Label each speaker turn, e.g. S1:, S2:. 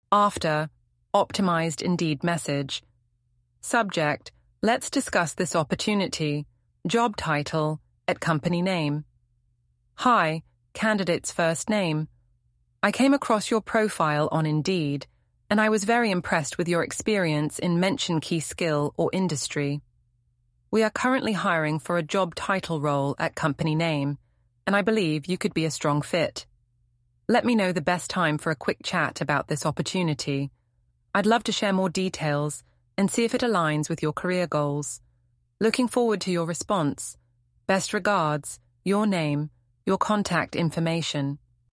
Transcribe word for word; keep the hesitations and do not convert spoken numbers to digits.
S1: After, optimized Indeed message. Subject, let's discuss this opportunity. Job title, at company name. Hi, candidate's first name. I came across your profile on Indeed, and I was very impressed with your experience in mention key skill or industry. We are currently hiring for a job title role at company name, and I believe you could be a strong fit. Let me know the best time for a quick chat about this opportunity. I'd love to share more details and see if it aligns with your career goals. Looking forward to your response. Best regards, your name, your contact information.